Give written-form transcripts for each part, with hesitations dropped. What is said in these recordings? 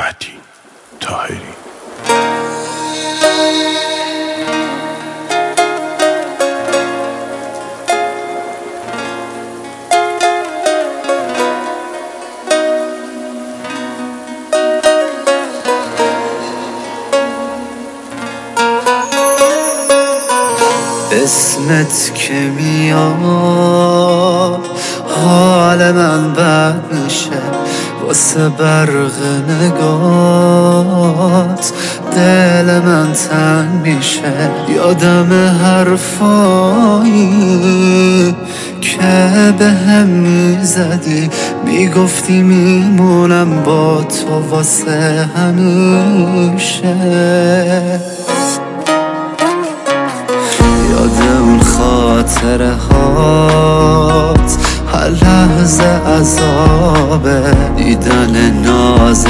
متین طاهری. اسمت که میاد حال من بد میشه، واسه برق نگات دل من تنگ میشه. یادم حرفایی که به هم میزدی، میگفتی میمونم با تو واسه همیشه. یاد اون خاطره هات هر لحظه عذابه، دیدن ناز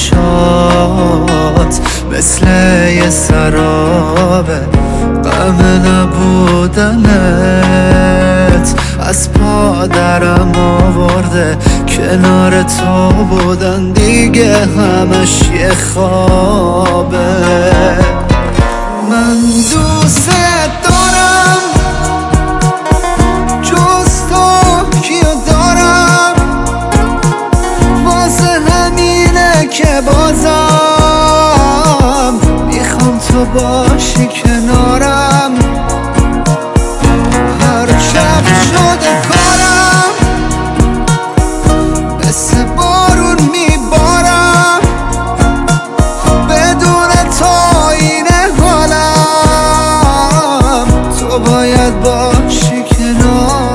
چشات مثل یه سرابه. غم نبودنت از پادرم آورده، کنار تو بودن دیگه همش یه خوابه. من دوست دارم جز تو کیو دارم، واسه همینه که بازم میخوام تو باشی کنارم. هر شب شده کارم مثل بارون میبارم، بدون تو اینه حالم، تو باید باشی کنارم.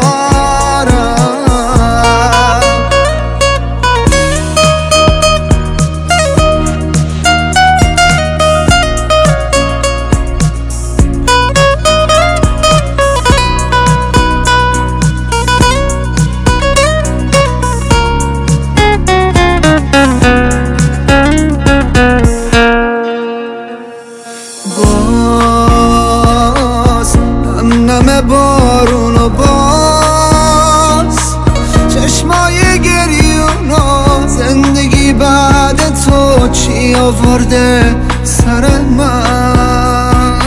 باز نم بارون و باز چشمای گریونا، زندگی بعد تو چی آورده سر من.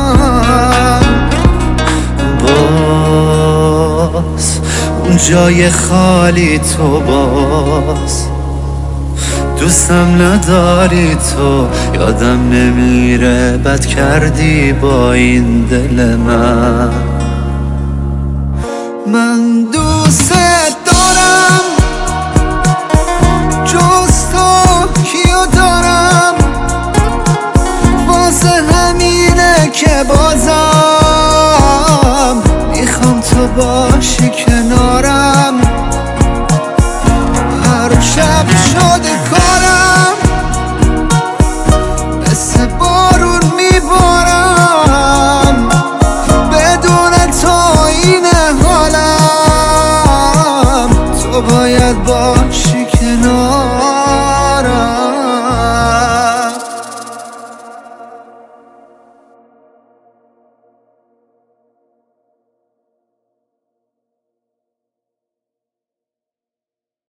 باز اون جای خالی تو باز دوستم نداری تو، یادم نمیره بد کردی با این دل من. من دوست دارم جز تو کیو دارم، واسه همینه که بازم میخوام تو باشی که